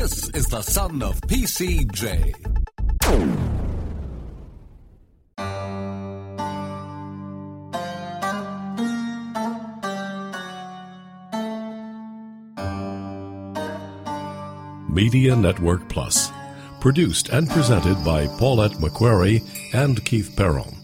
This is the son of PCJ. Media Network Plus, produced and presented by Paulette McQuarrie and Keith Perron.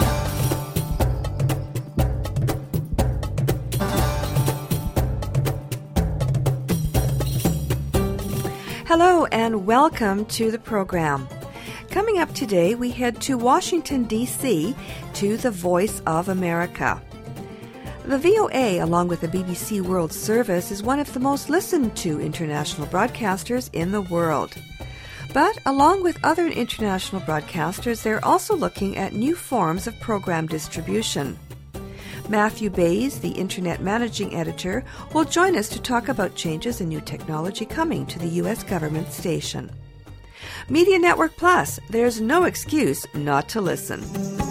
Hello and welcome to the program. Coming up today, we head to Washington, D.C. to the Voice of America. The VOA, along with the BBC World Service, is one of the most listened to international broadcasters in the world. But along with other international broadcasters, they're also looking at new forms of program distribution. Matthew Bays, the Internet Managing Editor, will join us to talk about changes in new technology coming to the U.S. government station. Media Network Plus, there's no excuse not to listen.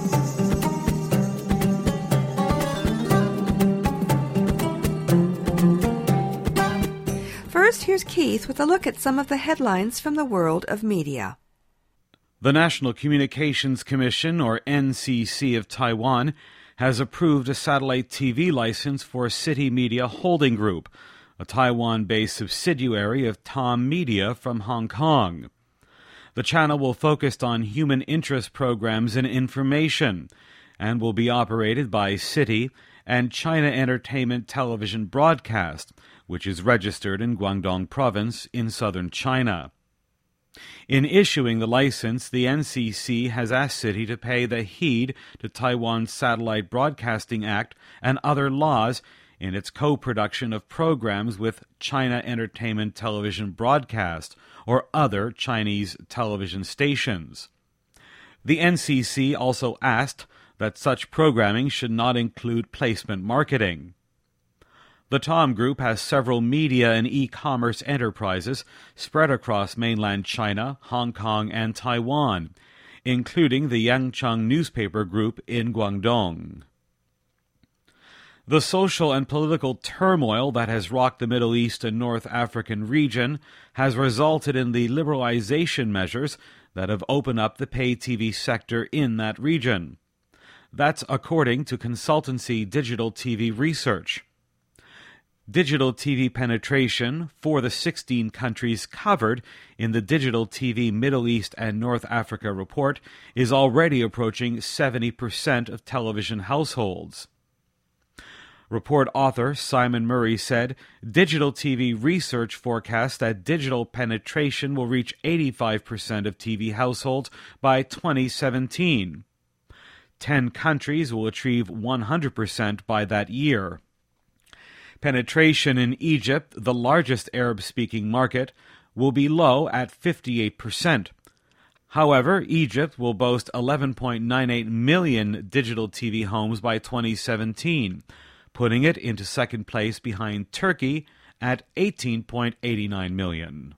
First, here's Keith with a look at some of the headlines from the world of media. The National Communications Commission, or NCC, of Taiwan has approved a satellite TV license for City Media Holding Group, a Taiwan-based subsidiary of Tom Media from Hong Kong. The channel will focus on human interest programs and information, and will be operated by City and China Entertainment Television Broadcast, which is registered in Guangdong Province in southern China. In issuing the license, the NCC has asked City to pay the heed to Taiwan's Satellite Broadcasting Act and other laws in its co-production of programs with China Entertainment Television Broadcast or other Chinese television stations. The NCC also asked that such programming should not include placement marketing. The Tom Group has several media and e-commerce enterprises spread across mainland China, Hong Kong, and Taiwan, including the Yangcheng newspaper group in Guangdong. The social and political turmoil that has rocked the Middle East and North African region has resulted in the liberalization measures that have opened up the pay TV sector in that region. That's according to consultancy Digital TV Research. Digital TV penetration for the 16 countries covered in the Digital TV Middle East and North Africa report is already approaching 70% of television households. Report author Simon Murray said, Digital TV Research forecasts that digital penetration will reach 85% of TV households by 2017. 10 countries will achieve 100% by that year. Penetration in Egypt, the largest Arab-speaking market, will be low at 58%. However, Egypt will boast 11.98 million digital TV homes by 2017, putting it into second place behind Turkey at 18.89 million.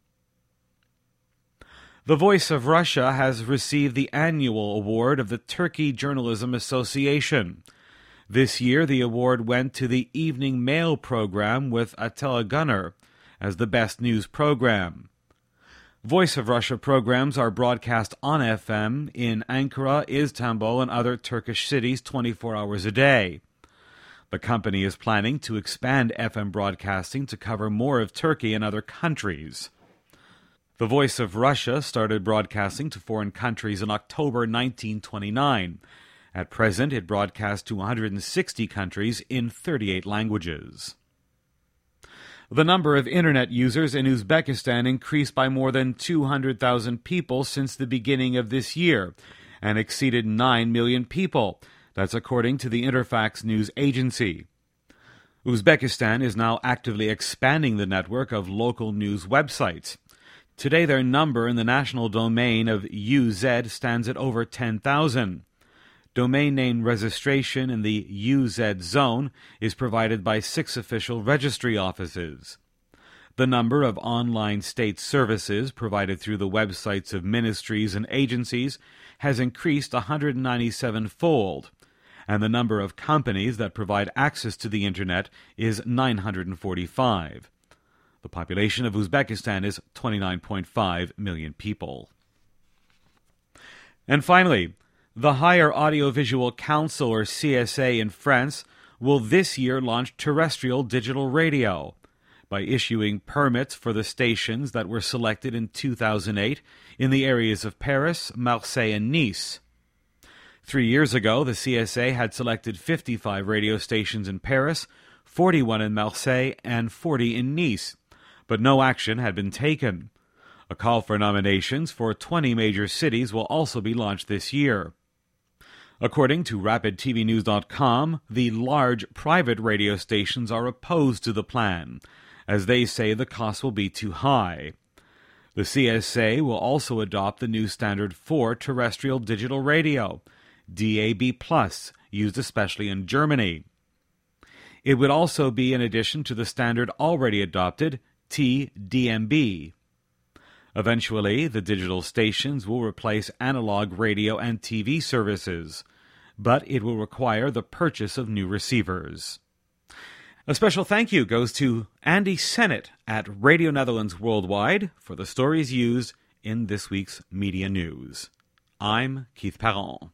The Voice of Russia has received the annual award of the Turkey Journalism Association. This year, the award went to the Evening Mail program with Attila Gunner as the best news program. Voice of Russia programs are broadcast on FM in Ankara, Istanbul, and other Turkish cities 24 hours a day. The company is planning to expand FM broadcasting to cover more of Turkey and other countries. The Voice of Russia started broadcasting to foreign countries in October 1929. At present, it broadcasts to 160 countries in 38 languages. The number of Internet users in Uzbekistan increased by more than 200,000 people since the beginning of this year, and exceeded 9 million people. That's according to the Interfax news agency. Uzbekistan is now actively expanding the network of local news websites. Today, their number in the national domain of UZ stands at over 10,000. Domain name registration in the UZ zone is provided by 6 official registry offices. The number of online state services provided through the websites of ministries and agencies has increased 197-fold, and the number of companies that provide access to the Internet is 945. The population of Uzbekistan is 29.5 million people. And finally, the Higher Audiovisual Council, or CSA, in France will this year launch terrestrial digital radio by issuing permits for the stations that were selected in 2008 in the areas of Paris, Marseille, and Nice. 3 years ago, the CSA had selected 55 radio stations in Paris, 41 in Marseille, and 40 in Nice, but no action had been taken. A call for nominations for 20 major cities will also be launched this year. According to RapidTVNews.com, the large private radio stations are opposed to the plan, as they say the cost will be too high. The CSA will also adopt the new standard for terrestrial digital radio, DAB+, used especially in Germany. It would also be in addition to the standard already adopted, TDMB. Eventually, the digital stations will replace analog radio and TV services, but it will require the purchase of new receivers. A special thank you goes to Andy Sennett at Radio Netherlands Worldwide for the stories used in this week's media news. I'm Keith Parent.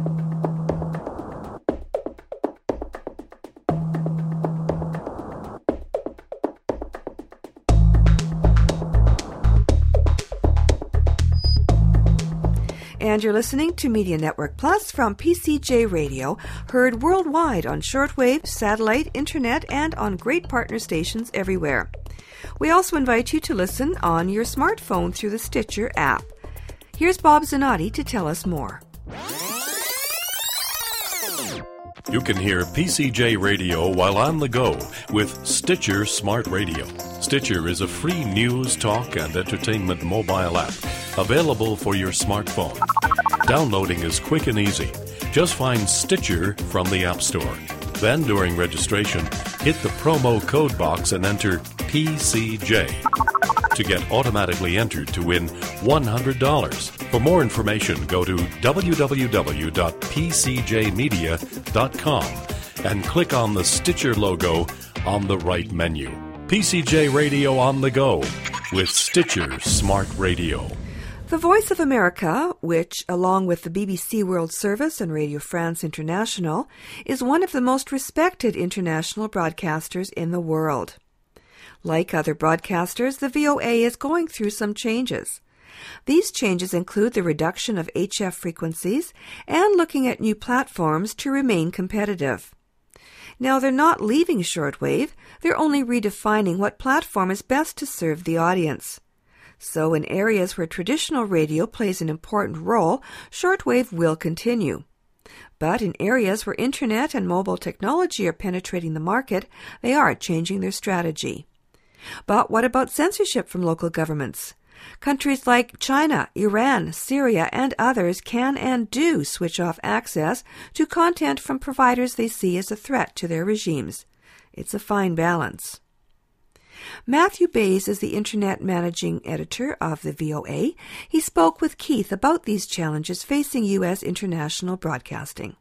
And you're listening to Media Network Plus from PCJ Radio, heard worldwide on shortwave, satellite, internet, and on great partner stations everywhere. We also invite you to listen on your smartphone through the Stitcher app. Here's Bob Zanotti to tell us more. You can hear PCJ Radio while on the go with Stitcher Smart Radio. Stitcher is a free news, talk, and entertainment mobile app available for your smartphone. Downloading is quick and easy. Just find Stitcher from the App Store. Then, during registration, hit the promo code box and enter PCJ to get automatically entered to win $100. For more information, go to www.pcjmedia.com and click on the Stitcher logo on the right menu. PCJ Radio on the go with Stitcher Smart Radio. The Voice of America, which, along with the BBC World Service and Radio France International, is one of the most respected international broadcasters in the world. Like other broadcasters, the VOA is going through some changes. These changes include the reduction of HF frequencies and looking at new platforms to remain competitive. Now, they're not leaving shortwave, they're only redefining what platform is best to serve the audience. So in areas where traditional radio plays an important role, shortwave will continue. But in areas where internet and mobile technology are penetrating the market, they are changing their strategy. But what about censorship from local governments? Countries like China, Iran, Syria, and others can and do switch off access to content from providers they see as a threat to their regimes. It's a fine balance. Matthew Bays is the Internet Managing Editor of the VOA. He spoke with Keith about these challenges facing U.S. international broadcasting.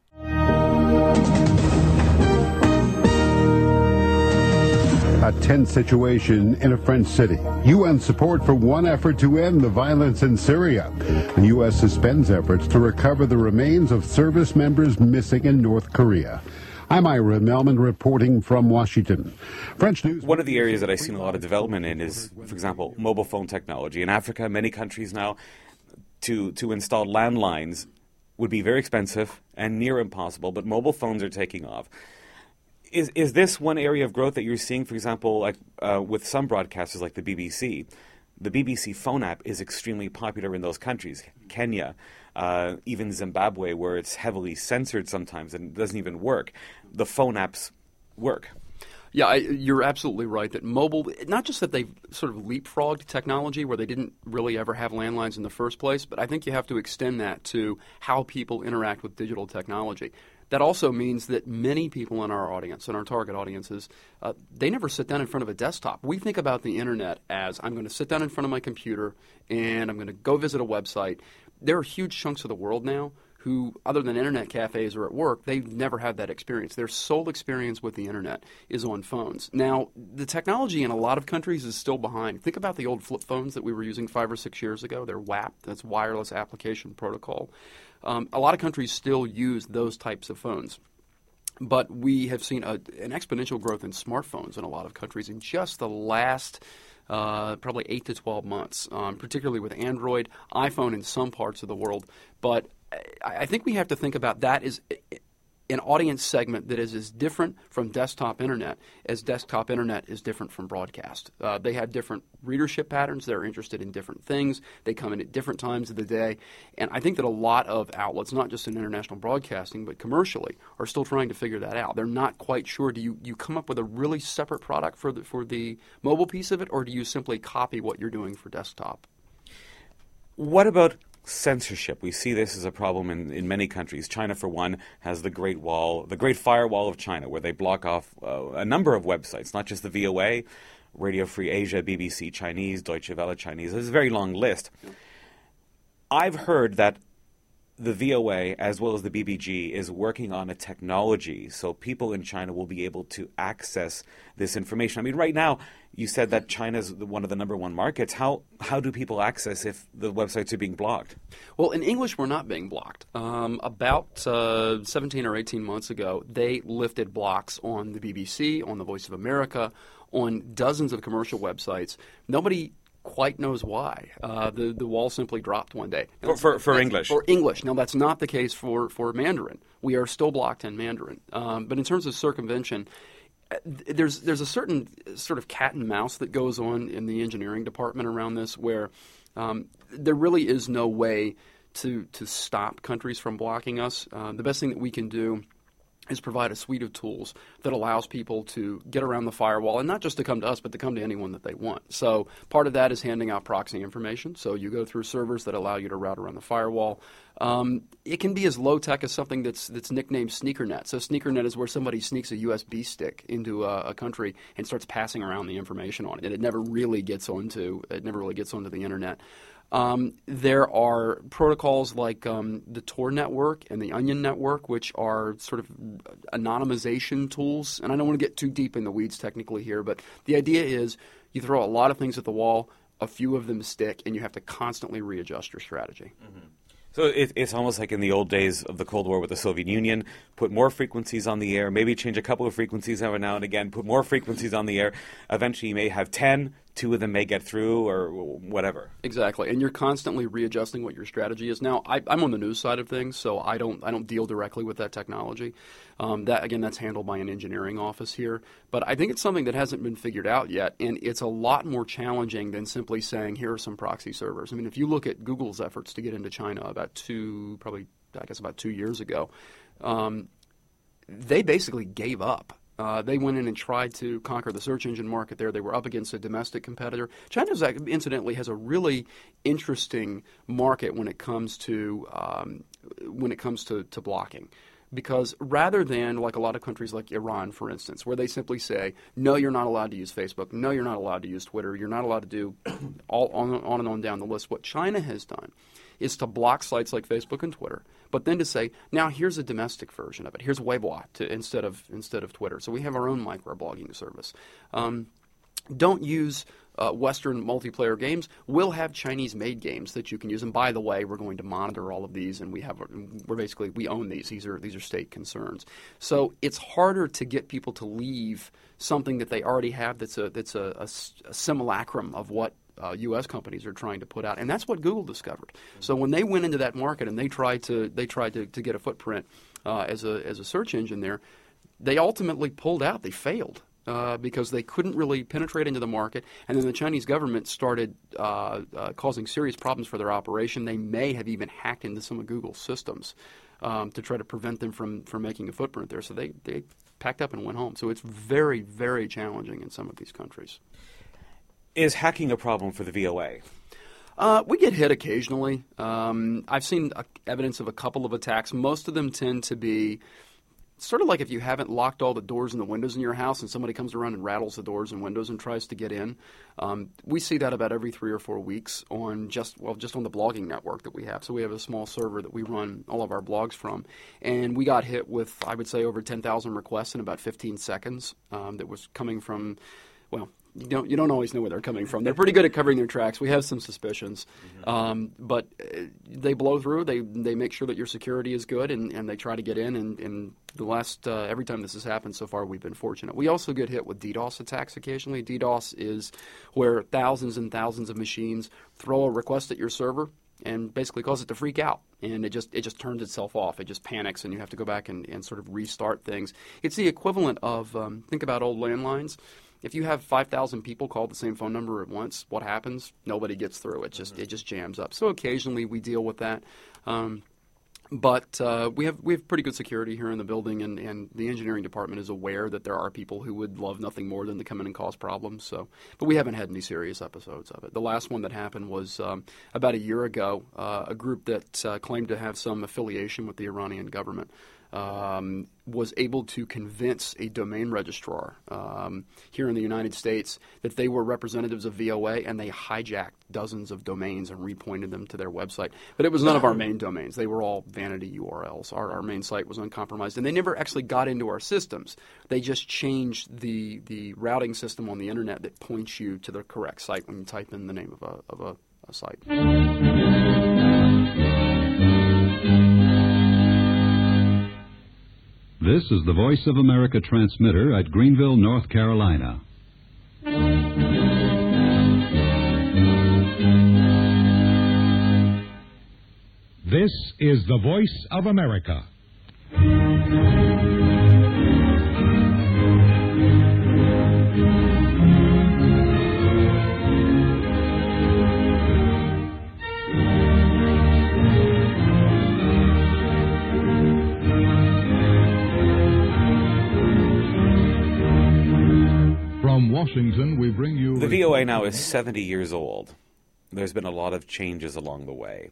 A tense situation in a French city. UN support for one effort to end the violence in Syria. The U.S. suspends efforts to recover the remains of service members missing in North Korea. I'm Ira Melman reporting from Washington. French news. One of the areas that I've seen a lot of development in is, for example, mobile phone technology. In Africa, many countries now, to install landlines would be very expensive and near impossible, but mobile phones are taking off. Is this one area of growth that you're seeing, for example, like with some broadcasters like the BBC? The BBC phone app is extremely popular in those countries. Kenya, even Zimbabwe, where it's heavily censored sometimes and doesn't even work. The phone apps work. Yeah, you're absolutely right that mobile, not just that they've sort of leapfrogged technology where they didn't really ever have landlines in the first place, but I think you have to extend that to how people interact with digital technology. That also means that many people in our audience, in our target audiences, they never sit down in front of a desktop. We think about the Internet as I'm going to sit down in front of my computer and I'm going to go visit a website. There are huge chunks of the world now who, other than internet cafes or at work, they've never had that experience. Their sole experience with the internet is on phones. Now, the technology in a lot of countries is still behind. Think about the old flip phones that we were using 5 or 6 years ago. They're WAP, that's Wireless Application Protocol. A lot of countries still use those types of phones. But we have seen an exponential growth in smartphones in a lot of countries in just the last probably 8 to 12 months, particularly with Android, iPhone in some parts of the world. But I think we have to think about that as an audience segment that is as different from desktop internet as desktop internet is different from broadcast. They have different readership patterns. They're interested in different things. They come in at different times of the day. And I think that a lot of outlets, not just in international broadcasting, but commercially, are still trying to figure that out. They're not quite sure. Do you come up with a really separate product for the mobile piece of it, or do you simply copy what you're doing for desktop? What about censorship? We see this as a problem in many countries. China, for one, has the Great Firewall of China, where they block off a number of websites, not just the VOA, Radio Free Asia, BBC Chinese, Deutsche Welle Chinese. There's a very long list. I've heard that the VOA, as well as the BBG, is working on a technology so people in China will be able to access this information. I mean, right now, you said that China is one of the number one markets. How do people access if the websites are being blocked? Well, in English, we're not being blocked. About 17 or 18 months ago, they lifted blocks on the BBC, on the Voice of America, on dozens of commercial websites. Nobody quite knows why. The wall simply dropped one day. For English? For English. Now, that's not the case for Mandarin. We are still blocked in Mandarin. But in terms of circumvention, there's a certain sort of cat and mouse that goes on in the engineering department around this, where there really is no way to stop countries from blocking us. The best thing that we can do is provide a suite of tools that allows people to get around the firewall, and not just to come to us, but to come to anyone that they want. So part of that is handing out proxy information. So you go through servers that allow you to route around the firewall. It can be as low-tech as something that's nicknamed SneakerNet. So SneakerNet is where somebody sneaks a USB stick into a country and starts passing around the information on it, and it never really gets onto the internet. There are protocols like the Tor network and the Onion network, which are sort of anonymization tools. And I don't want to get too deep in the weeds technically here, but the idea is you throw a lot of things at the wall, a few of them stick, and you have to constantly readjust your strategy. Mm-hmm. So it's almost like in the old days of the Cold War with the Soviet Union, put more frequencies on the air, maybe change a couple of frequencies every now and again, put more frequencies on the air. Eventually you may have 10, 2 of them may get through or whatever. Exactly, and you're constantly readjusting what your strategy is. Now, I'm on the news side of things, so I don't deal directly with that technology. That's handled by an engineering office here. But I think it's something that hasn't been figured out yet, and it's a lot more challenging than simply saying, here are some proxy servers. I mean, if you look at Google's efforts to get into China about 2 years ago, they basically gave up. They went in and tried to conquer the search engine market there. They were up against a domestic competitor. China, incidentally, has a really interesting market when it comes to blocking. Because rather than like a lot of countries like Iran, for instance, where they simply say, no, you're not allowed to use Facebook, no, you're not allowed to use Twitter, you're not allowed to do all on and on down the list, what China has done is to block sites like Facebook and Twitter, but then to say, now here's a domestic version of it. Here's Weibo instead of Twitter. So we have our own microblogging service. Don't use Western multiplayer games. We'll have Chinese-made games that you can use. And by the way, we're going to monitor all of these, and we own these. These are state concerns. So it's harder to get people to leave something that they already have that's a simulacrum of what U.S. companies are trying to put out, and that's what Google discovered. So when they went into that market and they tried to get a footprint as a search engine there, they ultimately pulled out. They failed. Because they couldn't really penetrate into the market, and then the Chinese government started causing serious problems for their operation. They may have even hacked into some of Google's systems to try to prevent them from making a footprint there. So they packed up and went home. So it's very, very challenging in some of these countries. Is hacking a problem for the VOA? We get hit occasionally. I've seen evidence of a couple of attacks. Most of them tend to be sort of like if you haven't locked all the doors and the windows in your house and somebody comes around and rattles the doors and windows and tries to get in. We see that about every 3 or 4 weeks on just on the blogging network that we have. So we have a small server that we run all of our blogs from. And we got hit with, I would say, over 10,000 requests in about 15 seconds that was coming from, well, you don't always know where they're coming from. They're pretty good at covering their tracks. We have some suspicions, but they blow through. They make sure that your security is good, and they try to get in. And the last every time this has happened so far, we've been fortunate. We also get hit with DDoS attacks occasionally. DDoS is where thousands and thousands of machines throw a request at your server and basically cause it to freak out, and it just turns itself off. It just panics, and you have to go back and sort of restart things. It's the equivalent of think about old landlines. If you have 5,000 people call the same phone number at once, what happens? Nobody gets through. It just jams up. So occasionally we deal with that. But we have pretty good security here in the building, and the engineering department is aware that there are people who would love nothing more than to come in and cause problems. So, but we haven't had any serious episodes of it. The last one that happened was about a year ago. A group that claimed to have some affiliation with the Iranian government was able to convince a domain registrar here in the United States that they were representatives of VOA, and they hijacked dozens of domains and repointed them to their website. But it was none of our main domains. They were all vanity URLs. Our main site was uncompromised, and they never actually got into our systems. They just changed the routing system on the Internet that points you to the correct site when you type in the name of a site. This is the Voice of America transmitter at Greenville, North Carolina. This is the Voice of America. From Washington, we bring you... The VOA now is 70 years old. There's been a lot of changes along the way.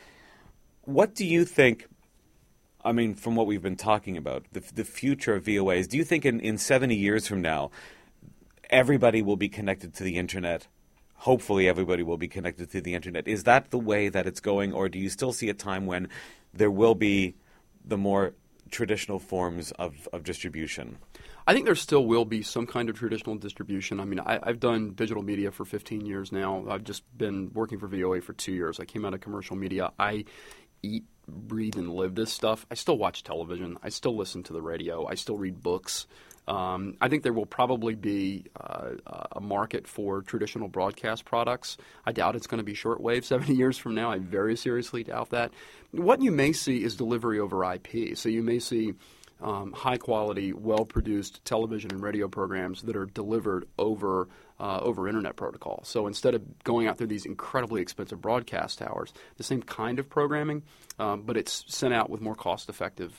What do you think, I mean, from what we've been talking about, the future of VOA is, do you think in 70 years from now, everybody will be connected to the Internet? Hopefully everybody will be connected to the Internet. Is that the way that it's going, or do you still see a time when there will be the more traditional forms of distribution? I think there still will be some kind of traditional distribution. I mean, I've done digital media for 15 years now. I've just been working for VOA for 2 years. I came out of commercial media. I eat, breathe, and live this stuff. I still watch television. I still listen to the radio. I still read books. I think there will probably be a market for traditional broadcast products. I doubt it's going to be shortwave 70 years from now. I very seriously doubt that. What you may see is delivery over IP. So you may see high-quality, well-produced television and radio programs that are delivered over Internet protocol. So instead of going out through these incredibly expensive broadcast towers, the same kind of programming, but it's sent out with more cost-effective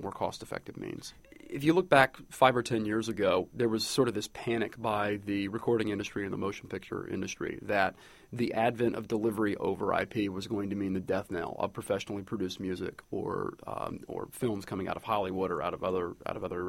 means. If you look back 5 or 10 years ago, there was sort of this panic by the recording industry and the motion picture industry that the advent of delivery over IP was going to mean the death knell of professionally produced music or films coming out of Hollywood or out of other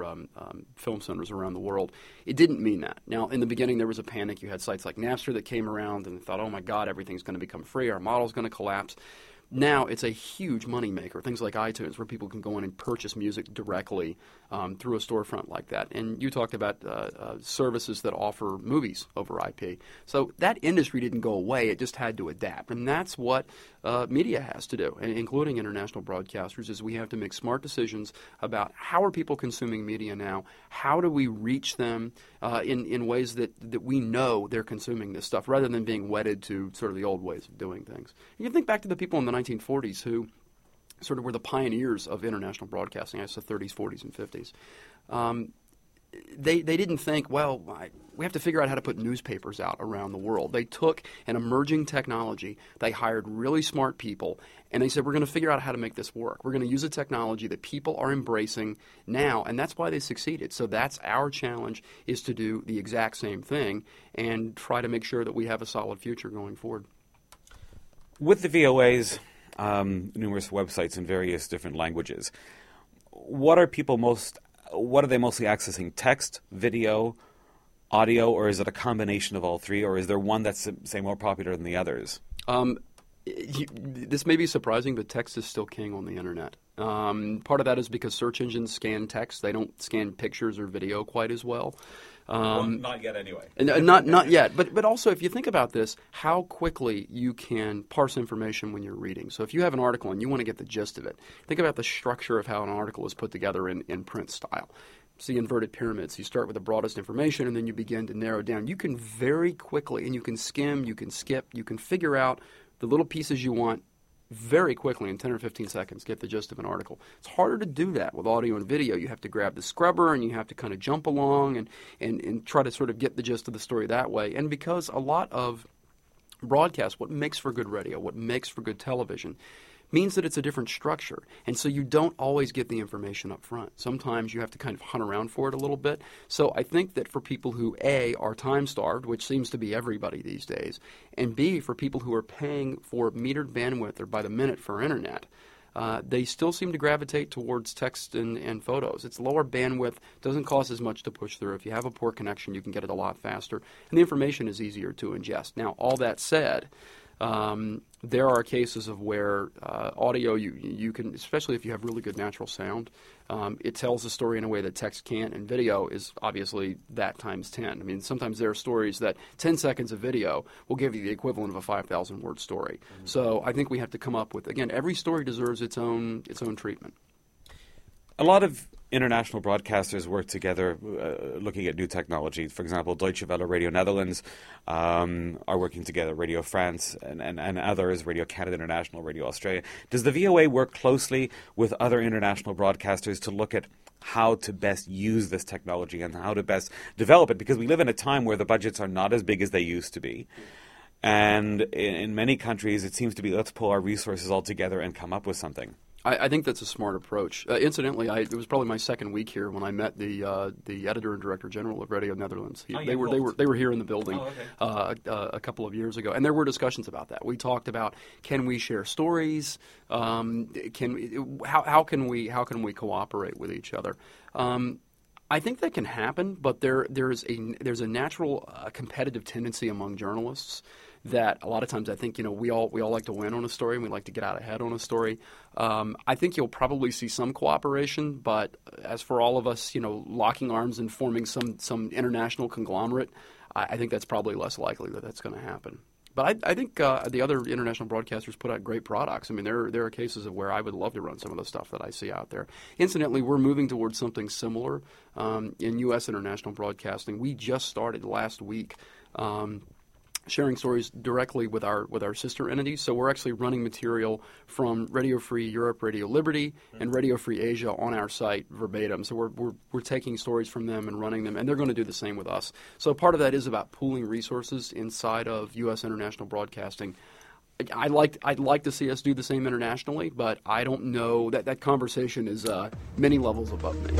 film centers around the world. It didn't mean that. Now, in the beginning, there was a panic. You had sites like Napster that came around and thought, oh my God, everything's going to become free. Our model's going to collapse. Now it's a huge moneymaker, things like iTunes, where people can go in and purchase music directly through a storefront like that. And you talked about services that offer movies over IP. So that industry didn't go away. It just had to adapt. And that's what media has to do, including international broadcasters, is we have to make smart decisions about how are people consuming media now, how do we reach them in ways that we know they're consuming this stuff, rather than being wedded to sort of the old ways of doing things. You think back to the people in the 1940s who sort of were the pioneers of international broadcasting, I guess the 30s, 40s, and 50s. They didn't think, well, we have to figure out how to put newspapers out around the world. They took an emerging technology, they hired really smart people, and they said, we're going to figure out how to make this work. We're going to use a technology that people are embracing now, and that's why they succeeded. So that's our challenge, is to do the exact same thing and try to make sure that we have a solid future going forward. With the VOA's numerous websites in various different languages, what are people most what are they mostly accessing? Text, video, audio, or is it a combination of all three, or is there one that's, say, more popular than the others? This may be surprising, but text is still king on the internet. Part of that is because search engines scan text. They don't scan pictures or video quite as well. Not yet anyway. Not yet. But also, if you think about this, how quickly you can parse information when you're reading. So if you have an article and you want to get the gist of it, think about the structure of how an article is put together in print style. See inverted pyramids. You start with the broadest information, and then you begin to narrow down. You can very quickly, and you can skim, you can skip, you can figure out the little pieces you want very quickly in 10 or 15 seconds, get the gist of an article. It's harder to do that with audio and video. You have to grab the scrubber and you have to kind of jump along and try to sort of get the gist of the story that way. And because a lot of broadcast, what makes for good radio, what makes for good television, means that it's a different structure. And so you don't always get the information up front. Sometimes you have to kind of hunt around for it a little bit. So I think that for people who, A, are time-starved, which seems to be everybody these days, and B, for people who are paying for metered bandwidth or by the minute for internet, they still seem to gravitate towards text and photos. It's lower bandwidth, doesn't cost as much to push through. If you have a poor connection, you can get it a lot faster, and the information is easier to ingest. Now, all that said, there are cases of where audio, you can, especially if you have really good natural sound, it tells the story in a way that text can't, and video is obviously that times 10. I mean, sometimes there are stories that 10 seconds of video will give you the equivalent of a 5,000-word story. Mm-hmm. So I think we have to come up with, again, every story deserves its own treatment. A lot of international broadcasters work together looking at new technology. For example, Deutsche Welle, Radio Netherlands are working together, Radio France and others, Radio Canada International, Radio Australia. Does the VOA work closely with other international broadcasters to look at how to best use this technology and how to best develop it? Because we live in a time where the budgets are not as big as they used to be. And in many countries, it seems to be, let's pull our resources all together and come up with something. I think that's a smart approach. Incidentally, it was probably my second week here when I met the editor and director general of Radio Netherlands. They were here in the building a couple of years ago, and there were discussions about that. We talked about, can we share stories? How can we cooperate with each other? I think that can happen, but there's a natural competitive tendency among journalists that a lot of times I think, we all like to win on a story and we like to get out ahead on a story. I think you'll probably see some cooperation, but as for all of us, locking arms and forming some international conglomerate, I think that's probably less likely that that's going to happen. But I think the other international broadcasters put out great products. I mean, there are cases of where I would love to run some of the stuff that I see out there. Incidentally, we're moving towards something similar in U.S. international broadcasting. We just started last week sharing stories directly with our sister entities. So we're actually running material from Radio Free Europe, Radio Liberty, and Radio Free Asia on our site verbatim. So we're taking stories from them and running them, and they're going to do the same with us. So part of that is about pooling resources inside of U.S. international broadcasting. I'd like to see us do the same internationally, but I don't know that conversation is many levels above me.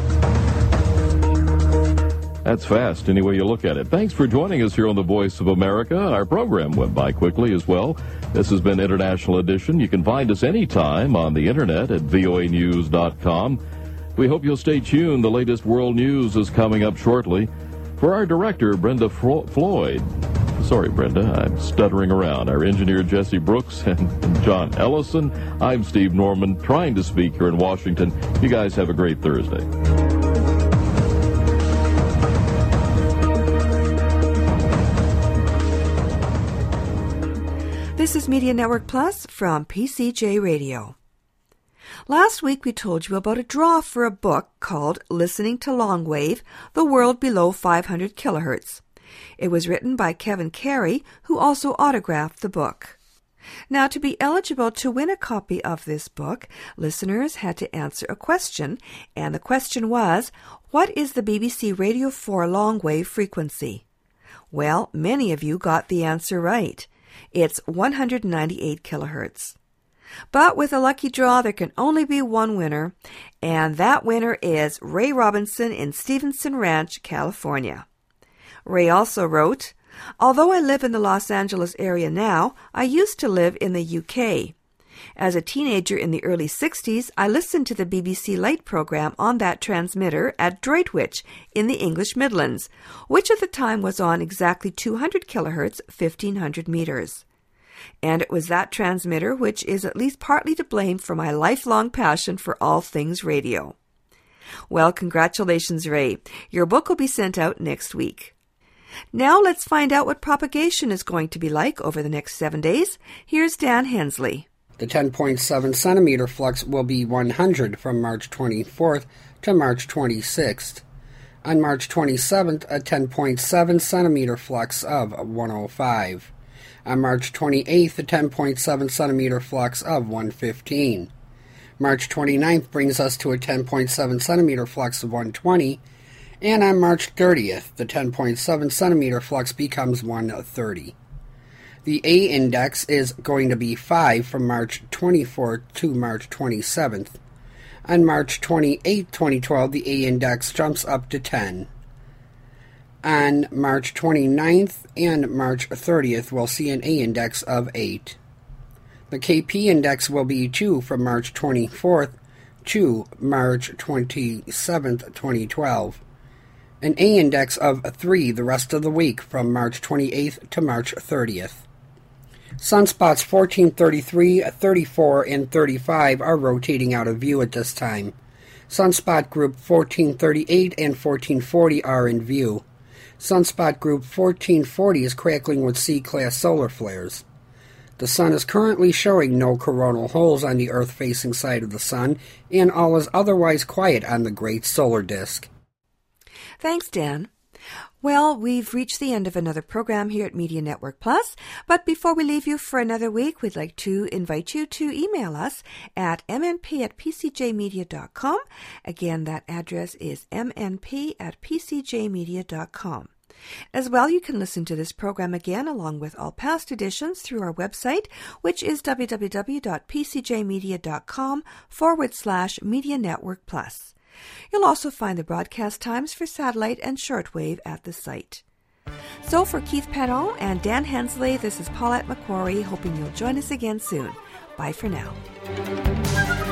That's fast, any way you look at it. Thanks for joining us here on The Voice of America. Our program went by quickly as well. This has been International Edition. You can find us anytime on the internet at voanews.com. We hope you'll stay tuned. The latest world news is coming up shortly. For our director, Brenda Floyd. Sorry, Brenda, I'm stuttering around. Our engineer, Jesse Brooks, and John Ellison. I'm Steve Norman, trying to speak here in Washington. You guys have a great Thursday. This is Media Network Plus from PCJ Radio. Last week we told you about a draw for a book called Listening to Longwave, The World Below 500 Kilohertz. It was written by Kevin Carey, who also autographed the book. Now, to be eligible to win a copy of this book, listeners had to answer a question, and the question was, what is the BBC Radio 4 longwave frequency? Well, many of you got the answer right. It's 198 kilohertz. But with a lucky draw, there can only be one winner, and that winner is Ray Robinson in Stevenson Ranch, California. Ray also wrote, although I live in the Los Angeles area now, I used to live in the UK. As a teenager in the early 60s, I listened to the BBC Light program on that transmitter at Droitwich in the English Midlands, which at the time was on exactly 200 kilohertz, 1500 meters. And it was that transmitter which is at least partly to blame for my lifelong passion for all things radio. Well, congratulations, Ray. Your book will be sent out next week. Now let's find out what propagation is going to be like over the next 7 days. Here's Dan Hensley. The 10.7 centimeter flux will be 100 from March 24th to March 26th. On March 27th, a 10.7 centimeter flux of 105. On March 28th, a 10.7 centimeter flux of 115. March 29th brings us to a 10.7 centimeter flux of 120, and on March 30th, the 10.7 centimeter flux becomes 130. The A index is going to be 5 from March 24th to March 27th. On March 28, 2012, the A index jumps up to 10. On March 29th and March 30th, we'll see an A index of 8. The KP index will be 2 from March 24th to March 27th, 2012. An A index of 3 the rest of the week from March 28th to March 30th. Sunspots 1433, 34, and 35 are rotating out of view at this time. Sunspot group 1438 and 1440 are in view. Sunspot group 1440 is crackling with C-class solar flares. The sun is currently showing no coronal holes on the Earth-facing side of the sun, and all is otherwise quiet on the great solar disk. Thanks, Dan. Well, we've reached the end of another program here at Media Network Plus, but before we leave you for another week, we'd like to invite you to email us at mnp@pcjmedia.com. Again, that address is mnp@pcjmedia.com. As well, you can listen to this program again along with all past editions through our website, which is www.pcjmedia.com/Media Network Plus. You'll also find the broadcast times for satellite and shortwave at the site. So for Keith Padon and Dan Hensley, this is Paulette McQuarrie, hoping you'll join us again soon. Bye for now.